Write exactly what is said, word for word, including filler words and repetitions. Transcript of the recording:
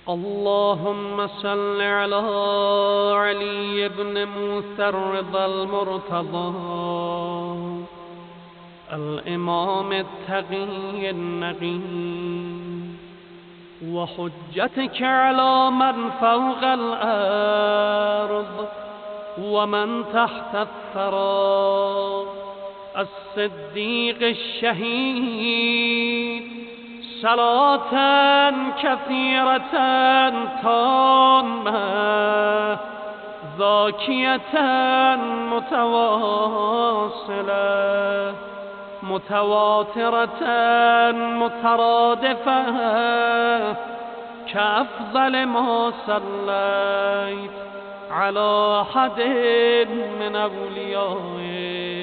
اللهم صل على علي بن موسى الرضا المرتضى الإمام التقي النقي وحجتك على من فوق الأرض ومن تحت الثرى الصديق الشهيد صلاة كثيرة تامة زاكية متواصلة متواترة مترادفة كأفضل ما صليت على أحد من أوليائك